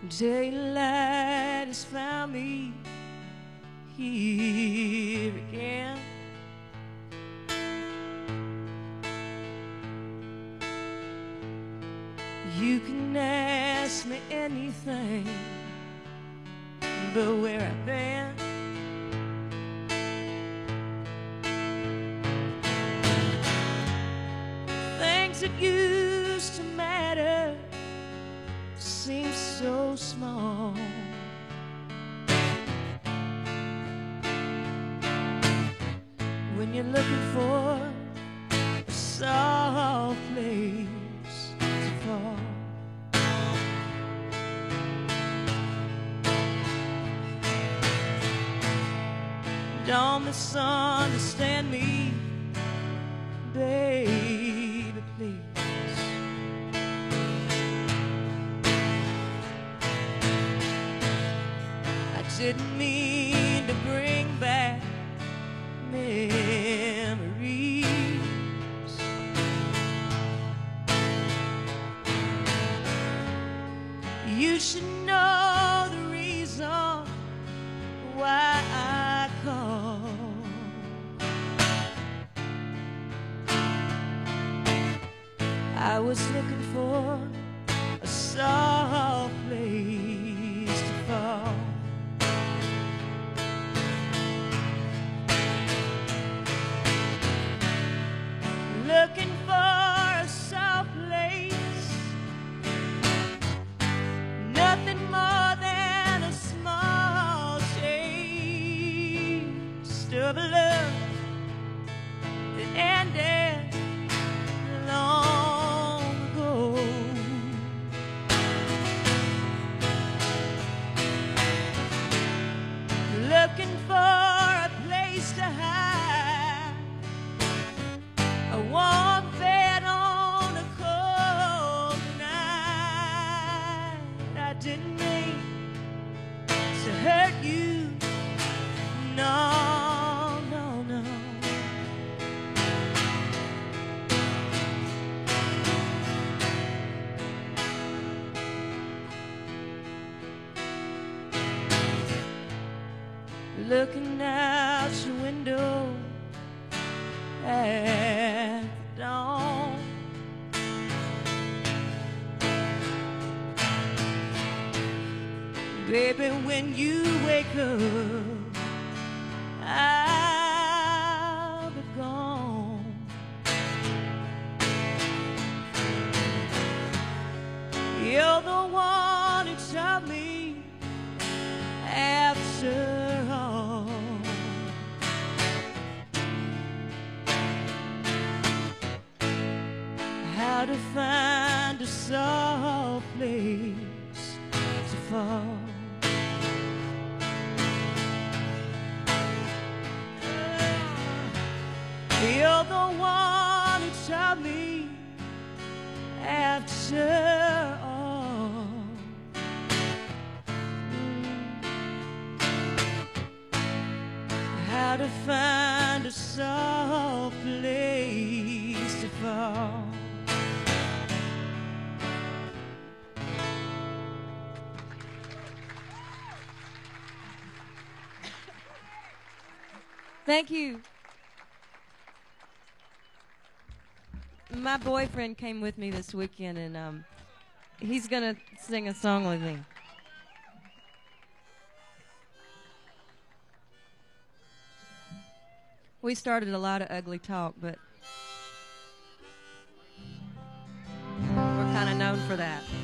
Daylight has found me here again. You can ask me anything but where I've been. Things that used to matter seem so small. When you're looking for a soft place to fall. Don't misunderstand me, baby, please. I didn't mean to bring back memories. You should know the reason why I called. I was looking for a soft place to fall. Looking for a soft place, nothing more than a small taste of a love that ended long ago. Looking for a place to hide, a warm bed on a cold night. I didn't mean to hurt you, no, no, no. Looking out your window at the dawn, baby, when you wake up, I'll be gone. You're the one who taught me after all. How to find a soft place to fall. You're the one who taught me after all. How to find a soft place to fall. Thank you. My boyfriend came with me this weekend, and he's going to sing a song with me. We started a lot of ugly talk, but we're kind of known for that.